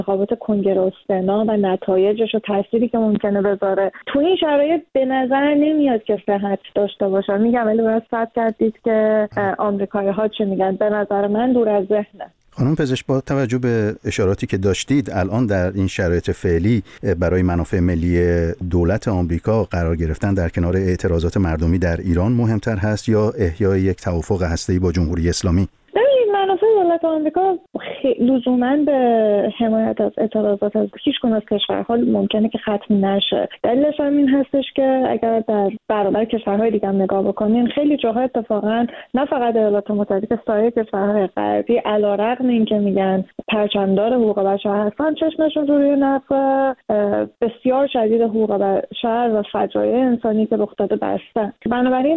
تفاوت کنگره و سنا و نتایجش و تأثیری که ممکنه بذاره تو این شرایط به نظر نمیاد که صحت داشته باشه. میگم ولی باید صبر کردید که آمریکایی‌ها چه میگن. به نظر من دور از ذهنه. خانم پزشک، با توجه به اشاراتی که داشتید، الان در این شرایط فعلی برای منافع ملی دولت آمریکا قرار گرفتن در کنار اعتراضات مردمی در ایران مهمتر هست یا احیای یک توافق هسته‌ای با جمهوری اسلامی؟ منافع دولت آمریکا لزوماً به حمایت از اعتراضات از هیچ کدوم از کشورها ممکنه که ختم نشه. دلیلش هم این هستش که اگر در برابر کشورهای دیگه هم نگاه بکنین، خیلی جاها اتفاقاً نه فقط ایالات متحده که سایر کشورهای غربی علیرغم اینکه میگن پرچمدار حقوق بشر هستن، چشمشون روی نقض بسیار شدید حقوق بشر و فجایع انسانی که رخ داده بستن. بنابراین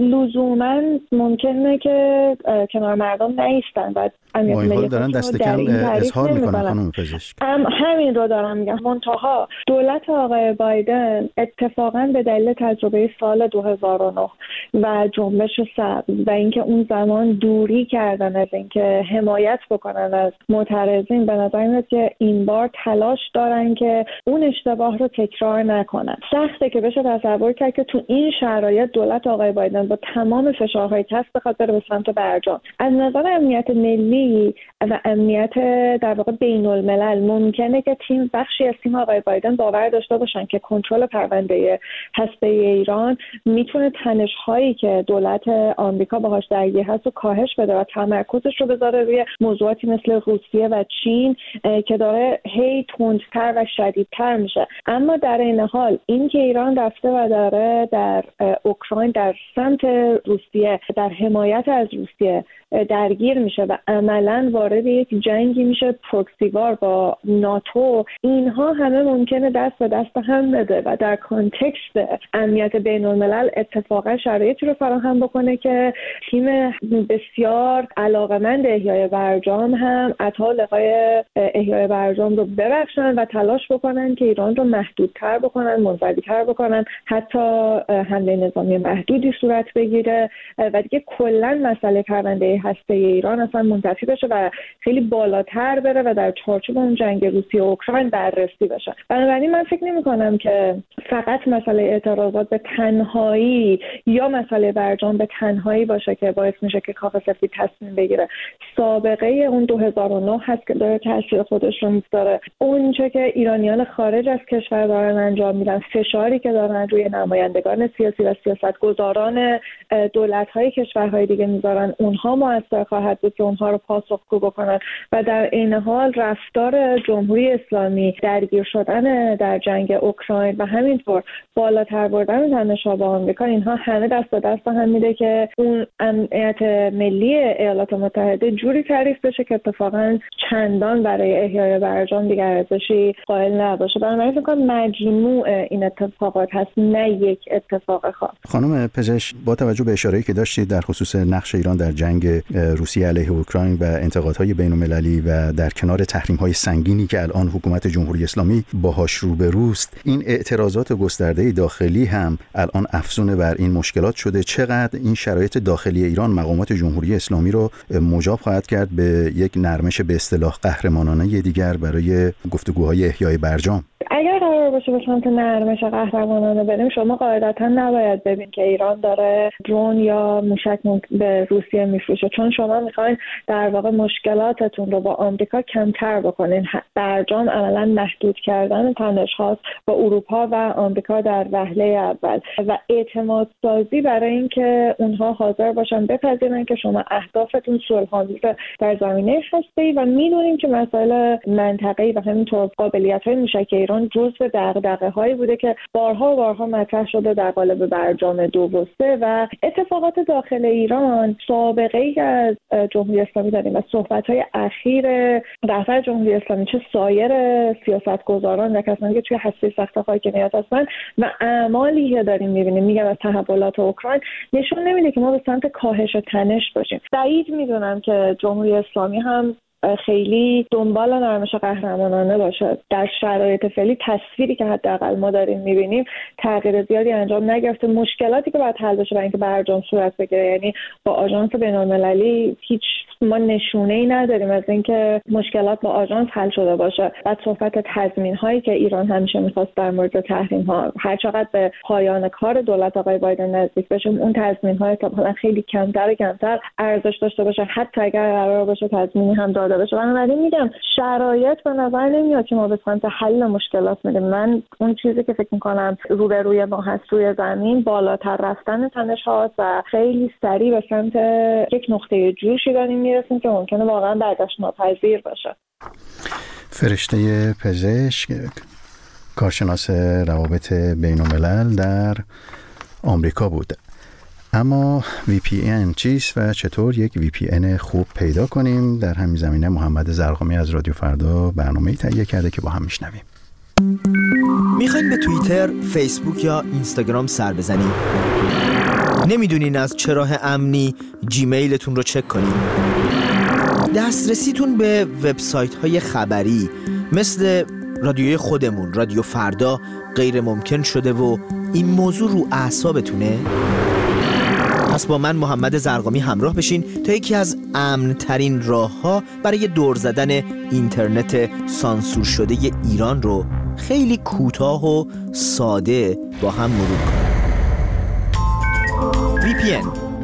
لزوماً ممکنه که کنار مردم نیستن و با این حال دارن دست کم اظهار میکنن. خانم پزشک، همین رو دارم میگم. منتها دولت آقای بایدن اتفاقا به دلیل تجربه سال 2009 و جنبش سبز و اینکه اون زمان دوری کردن از اینکه حمایت بکنن از معترضین، به نظر میاد که این بار تلاش دارن که اون اشتباه رو تکرار نکنن. سخته که بشه تصور کرد که تو این شرایط دولت آقای بایدن با تمام فشارهای که هست بخواد بره به سمت برجام. از نظر امنیت ملی و امنیت در واقع بین الملل ممکنه که بخشی از تیم آقای بایدن باور داشته باشن که کنترل پرونده هسته‌ای ایران میتونه تنش‌هایی که دولت آمریکا باهاش درگیر هست رو کاهش بده و تمرکزش رو بذاره روی موضوعاتی مثل روسیه و چین که داره هی تندتر و شدیدتر میشه. اما در این حال این که ایران رفته و داره در اوکراین در سمت روسیه در حمایت از روسیه درگیر میشه و عملاً وارد یک جنگی میشه پروکسیوار با ناتو، اینها همه ممکنه دست به دست هم بده و در کانتکست امنیت بین الملل اتفاقا شرایطی رو فراهم بکنه که تیم بسیار علاقمند احیای برجام هم عطا لقای احیای برجام رو ببخشن و تلاش بکنن که ایران رو محدودتر بکنن، منزوی‌تر بکنن، حتی حمله نظامی محدودی صورت بگیره و دیگه کلاً مسئله پرونده هسته‌ای ایران اصلا منتفی بشه و خیلی بالاتر بره و در چارچوب اون جنگ روسیه و اوکراین بررسی بشه. بنابراین من فکر نمی‌کنم که فقط مسئله اعتراضات به تنهایی یا مسئله برجام به تنهایی باشه که باعث میشه که کاخ سفید تصمیم بگیره. سابقه اون 2009 هست که داره تاثیر خودش رو میذاره. اون چه که ایرانیان خارج از کشور دارن انجام میدن، فشاری که دارن روی نمایندگان سیاسی و سیاستگزاران دولت‌های کشورهای دیگه میذارن، اونها مؤثر خواهد بود که اونها رو پاسخگو بکنن و در این حال رفتار جمهوری اسلامی، درگیر شدن در جنگ اوکراین و همینطور بالاتر بردن تنش‌ها با آمریکا، اینها همه دست به دست هم میده که اون امنیت ملی ایالات متحده جوری تعریف بشه که اتفاقا چندان برای احیای برجام دیگر ارزشی قائل نباشه. بنابراین فکر کنم مجموع این اتفاقات هست، نه یک اتفاق خاص. خانم پزشک، با توجه به اشاره‌ای که داشتید در خصوص نقش ایران در جنگ روسیه علیه اوکراین و انتقادهای بین‌المللی و در کنار تحریم‌های سنگینی که الان حکومت جمهوری اسلامی باهاش روبروست، این اعتراضات گسترده داخلی هم الان افزون بر این مشکلات شده. چقدر این شرایط داخلی ایران مقامات جمهوری اسلامی رو مجاب خواهد کرد به یک نرمش به اصطلاح قهرمانانه دیگر برای گفتگوهای احیای برجام؟ اگر قرار باشه به سمت نرمش قهرمانانه بریم، شما قاعدتا نباید ببین که ایران داره درون یا موشک به روسیه میفروشه، چون شما میخواین در واقع مشکلاتتون رو با آمریکا کمتر بکنین. برجام عملا محدود کردن تنش هاست با اروپا و آمریکا در وهله اول و اعتماد سازی برای اینکه اونها حاضر باشن بپذیرن که شما اهدافتون صلح‌آمیز در زمینه هسته‌ای و میدونیم که مسائل منطقه‌ای و همینطور قابلیت‌های موشک ایران جزو دغدغه‌هایی بوده که بارها مطرح شده در قالب برجام 2 و 3 و اتفاقات داخل ایران سابقه‌ای از جمهوری اسلامی داریم و صحبت‌های اخیر رهبر جمهوری اسلامی چه سایر سیاستگزاران و کسانی که توی هسته سخت حاکمیت هستن و اعمالی که داریم می‌بینیم، میگم از تحولات اوکراین، نشون نمیده که ما به سمت کاهش تنش باشیم. بعید می‌دونم که جمهوری اسلامی هم خیلی دنبال نرمش قهرمانانه باشه. در شرایط فعلی تصویری که حداقل ما داریم می‌بینیم تغییر زیادی انجام نگرفته. مشکلاتی که باید حل بشه برای اینکه برجام صورت بگیره، یعنی با آژانس بین‌المللی هیچ ما نشونه‌ای نداریم از اینکه مشکلات با آژانس حل شده باشه. بعد صحبت تضمین‌هایی که ایران همیشه می‌خواست در مورد تحریم‌ها، هر چقدر به پایان کار دولت آقای بایدن نزدیک بشیم اون تضمین‌های تا خیلی کمتر ارزش داشته باشه، حتی اگر قرار باشه تضمینی هم داده بشه. بنابراین میگم شرایط به نظر نمیاد که ما به سمت حل مشکلات میریم. من اون چیزی که فکر می‌کنم روبروی ما هست روی زمین بالاتر رفتن تنش‌ها و خیلی سریع به سمت یک نقطه جوشی داریم میرسیم که ممکنه واقعا برداشت ناپذیر باشه. فرشته پزشک، کارشناس روابط بین‌الملل در آمریکا بود. اما VPN چیست و چطور یک VPN خوب پیدا کنیم؟ در همین زمینه محمد زرقامی از رادیو فردا برنامه‌ای تهیه کرده که با هم میشنویم. میخواین به توییتر، فیسبوک یا اینستاگرام سر بزنید؟ نمیدونین از چه راه امنی جیمیلتون رو چک کنین؟ دسترسیتون به وبسایت‌های خبری مثل رادیوی خودمون، رادیو فردا غیر ممکن شده و این موضوع رو اعصابتونه؟ پس با من محمد زرقامی همراه بشین تا یکی از امن‌ترین راه‌ها برای دور زدن اینترنت سانسور شده ایران رو خیلی کوتاه و ساده با هم مرور کنیم. VPN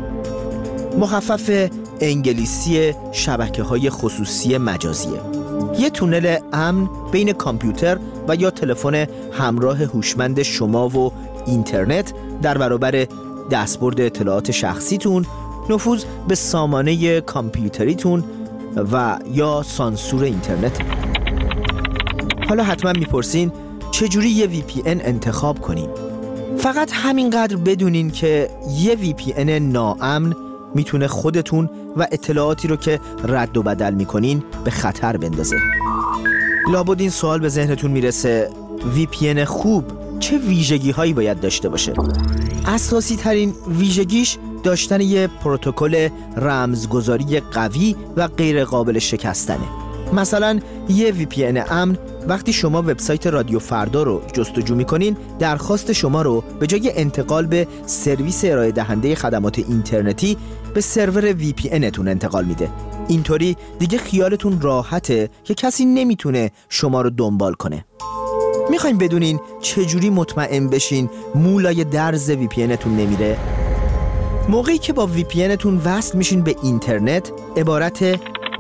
مخفف انگلیسی شبکه‌های خصوصی مجازیه. یه تونل امن بین کامپیوتر و یا تلفن همراه هوشمند شما و اینترنت در برابر دستبرد اطلاعات شخصیتون، نفوذ به سامانه کامپیوتریتون و یا سانسور اینترنت. حالا حتما میپرسین چجوری یه VPN انتخاب کنیم؟ فقط همینقدر بدونین که یه VPN ناامن میتونه خودتون و اطلاعاتی رو که رد و بدل میکنین به خطر بندازه. لابد این سوال به ذهنتون میرسه VPN خوب چه ویژگی هایی باید داشته باشه؟ اساسی ترین ویژگیش داشتن یه پروتکل رمزگذاری قوی و غیر قابل شکستنه. مثلا یه VPN امن وقتی شما وبسایت رادیو فردا رو جستجو میکنین، درخواست شما رو به جای انتقال به سرویس ارائه دهنده خدمات اینترنتی به سرور VPN تون انتقال میده. اینطوری دیگه خیالتون راحته که کسی نمیتونه شما رو دنبال کنه. میخواین بدونین چجوری مطمئن بشین مولای درز VPN تون نمیره؟ موقعی که با VPN تون وصل میشین به اینترنت، عبارت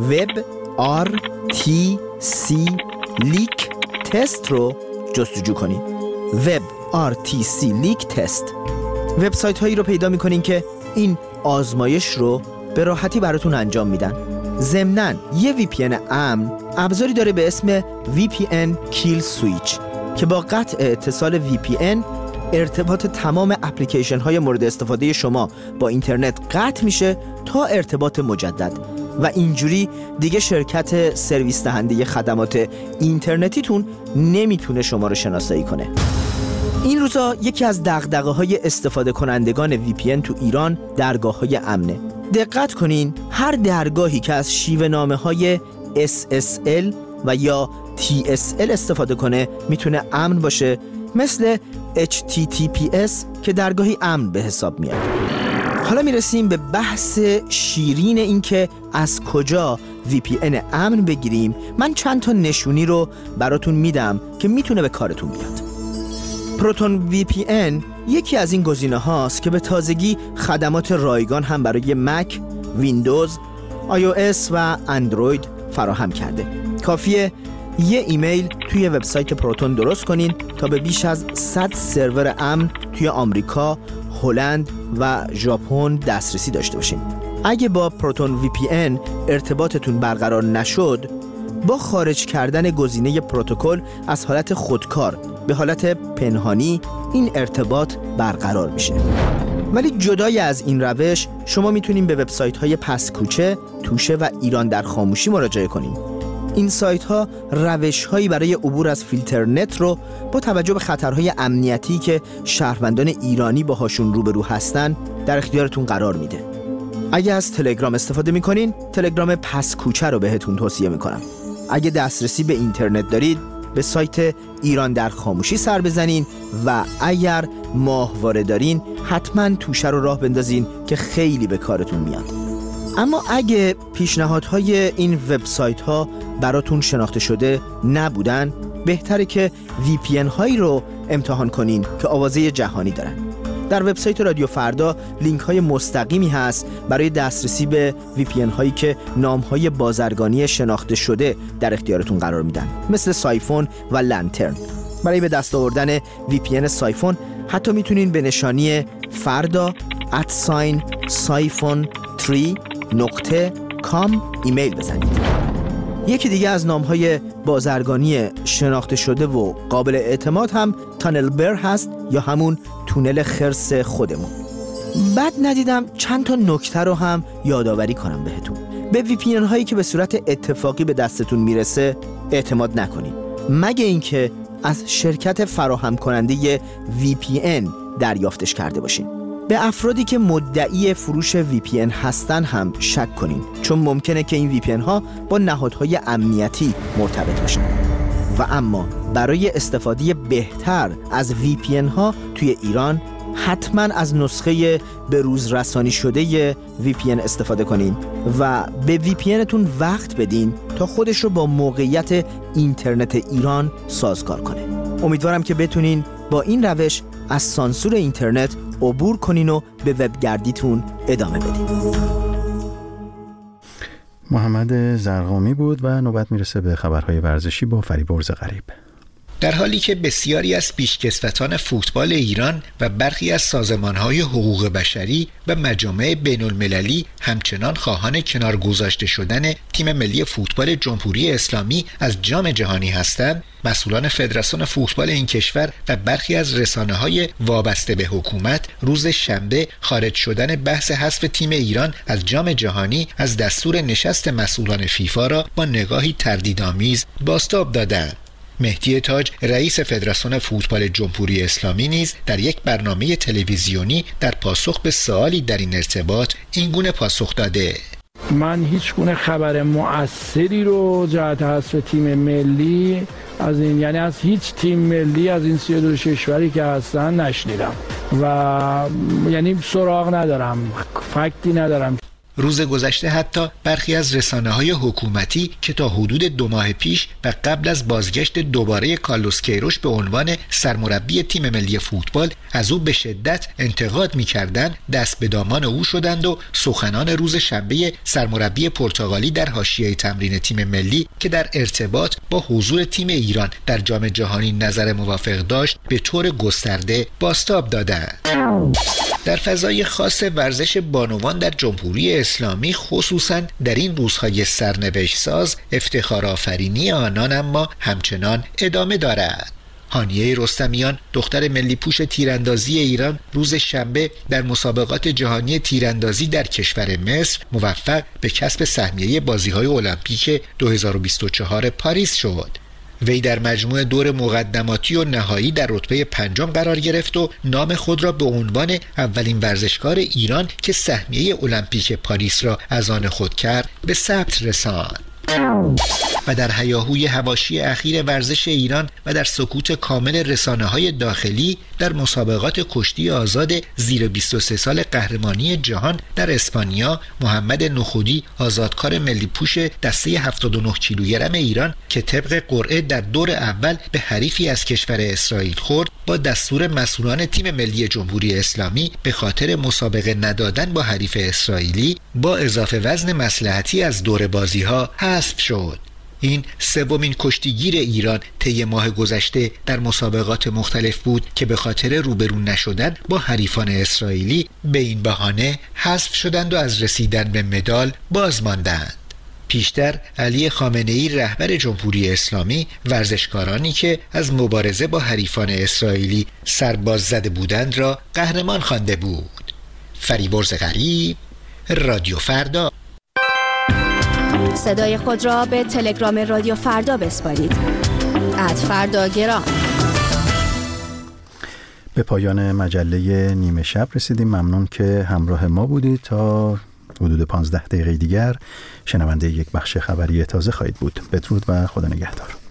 WebRTC لیک تست رو جستجو کنین. WebRTC لیک تست وبسایت هایی رو پیدا میکنین که این آزمایش رو به راحتی براتون انجام میدن. ضمناً یه VPN امن ابزاری داره به اسم VPN Kill Switch که با قطع اتصال VPN ارتباط تمام اپلیکیشن های مورد استفاده شما با اینترنت قطع میشه تا ارتباط مجدد و اینجوری دیگه شرکت سرویس دهنده خدمات اینترنتیتون نمیتونه شما رو شناسایی کنه. این روزا یکی از دغدغه‌های استفاده کنندگان VPN تو ایران درگاه‌های امنه. دقت کنین هر درگاهی که از شیوه نامه‌های SSL و یا TSL استفاده کنه میتونه امن باشه، مثل HTTPS که درگاهی امن به حساب میاد. حالا میرسیم به بحث شیرین این که از کجا VPN امن بگیریم. من چند تا نشونی رو براتون میدم که میتونه به کارتون بیاد. پروتون VPN یکی از این گزینه هاست که به تازگی خدمات رایگان هم برای مک، ویندوز، iOS و اندروید فراهم کرده. کافیه یه ایمیل توی وبسایت پروتون درست کنین تا به بیش از 100 سرور امن توی آمریکا، هلند و ژاپن دسترسی داشته باشین. اگه با پروتون VPN ارتباطتون برقرار نشد، با خارج کردن گزینه پروتکل از حالت خودکار به حالت پنهانی این ارتباط برقرار میشه. ولی جدای از این روش شما میتونین به وبسایت‌های پسکوچه، توشه و ایران در خاموشی مراجعه کنین. این سایت ها روش هایی برای عبور از فیلترنت رو با توجه به خطرهای امنیتی که شهروندان ایرانی باهاشون روبرو هستن در اختیارتون قرار میده. اگه از تلگرام استفاده میکنین، تلگرام پس کوچه رو بهتون توصیه میکنم. اگه دسترسی به اینترنت دارید، به سایت ایران در خاموشی سر بزنین و اگر ماهواره دارین حتما توشه رو راه بندازین که خیلی به کارتون میاد. اما اگه پیشنهادهای این وبسایت ها براتون شناخته شده نبودن، بهتره که VPN هایی رو امتحان کنین که آوازه جهانی دارن. در وبسایت رادیو فردا لینک های مستقیمی هست برای دسترسی به VPN هایی که نام های بازرگانی شناخته شده در اختیارتون قرار میدن، مثل سایفون و لنترن. برای به دست آوردن VPN سایفون حتی میتونین به نشانی farda@siphon3.com ایمیل بزنید. یکی دیگه از نام‌های بازرگانی شناخته شده و قابل اعتماد هم تانل بر هست یا همون تونل خرس خودمون. بعد ندیدم چند تا نکته رو هم یادآوری کنم بهتون. به VPN هایی که به صورت اتفاقی به دستتون میرسه اعتماد نکنید، مگه اینکه از شرکت فراهم کننده VPN دریافتش کرده باشین. به افرادی که مدعی فروش VPN هستن هم شک کنین، چون ممکنه که این VPN ها با نهادهای امنیتی مرتبط باشن. و اما برای استفاده بهتر از VPN ها توی ایران حتما از نسخه به روز رسانی شده VPN استفاده کنین و به VPN تون وقت بدین تا خودش رو با موقعیت اینترنت ایران سازگار کنه. امیدوارم که بتونین با این روش از سانسور اینترنت عبور کنین و به وبگردیتون ادامه بدین. محمد زرقامی بود و نوبت میرسه به خبرهای ورزشی با فریبرز غریب. در حالی که بسیاری از پیشکسوتان فوتبال ایران و برخی از سازمان‌های حقوق بشری و مجامع بین‌المللی همچنان خواهان کنار گذاشته شدن تیم ملی فوتبال جمهوری اسلامی از جام جهانی هستند، مسئولان فدراسیون فوتبال این کشور و برخی از رسانه‌های وابسته به حکومت روز شنبه خارج شدن بحث حذف تیم ایران از جام جهانی از دستور نشست مسئولان فیفا را با نگاهی تردیدآمیز بازتاب دادند. مهدی تاج رئیس فدراسیون فوتبال جمهوری اسلامی نیز در یک برنامه تلویزیونی در پاسخ به سوالی در این ارتباط این گونه پاسخ داده: من هیچ گونه خبر مؤثری رو جهت حذف تیم ملی از این، یعنی از هیچ تیم ملی از این 32 کشوری که هستن نشنیدم و یعنی سراغ ندارم، فکتی ندارم. روز گذشته حتی برخی از رسانه‌های حکومتی که تا حدود 2 ماه پیش و قبل از بازگشت دوباره کارلوس کیروش به عنوان سرمربی تیم ملی فوتبال از او به شدت انتقاد می‌کردند، دست به دامان او شدند و سخنان روز شنبه سرمربی پرتغالی در حاشیه تمرین تیم ملی که در ارتباط با حضور تیم ایران در جام جهانی نظر موافق داشت به طور گسترده بازتاب دادند. در فضای خاص ورزش بانوان در جمهوری اسلامی، خصوصاً در این روزهای سرنوشت ساز، افتخارآفرینی آنان اما همچنان ادامه دارد. هانیه رستمیان، دختر ملی پوش تیراندازی ایران، روز شنبه در مسابقات جهانی تیراندازی در کشور مصر موفق به کسب سهمیه بازی‌های المپیک 2024 پاریس شد. وی در مجموع دور مقدماتی و نهایی در رتبه 5 قرار گرفت و نام خود را به عنوان اولین ورزشکار ایران که سهمیه المپیک پاریس را از آن خود کرد به ثبت رساند. و در هیاهوی حواشی اخیر ورزش ایران و در سکوت کامل رسانه‌های داخلی، در مسابقات کشتی آزاد زیر 23 سال قهرمانی جهان در اسپانیا، محمد نخودی، آزادکار ملی پوش دسته 79 کیلوگرم ایران که طبق قرعه در دور اول به حریفی از کشور اسرائیل خورد، با دستور مسئولان تیم ملی جمهوری اسلامی به خاطر مسابقه ندادن با حریف اسرائیلی با اضافه وزن مصلحتی از دور بازی‌ها حذف شد. این سومین کشتیگیر ایران طی ماه گذشته در مسابقات مختلف بود که به خاطر روبرو نشدن با حریفان اسرائیلی به این بهانه حذف شدند و از رسیدن به مدال باز ماندند. پیشتر علی خامنه‌ای رهبر جمهوری اسلامی ورزشکارانی که از مبارزه با حریفان اسرائیلی سرباز زده بودند را قهرمان خوانده بود. فریبرز غریب، رادیو فردا. صدای خود را به تلگرام رادیو فردا بسپارید. @فرداگرام. به پایان مجله نیمه شب رسیدیم. ممنون که همراه ما بودید. تا حدود 15 دقیقه دیگر شنونده یک بخش خبری تازه خواهید بود. بدرود و خدا نگهدار.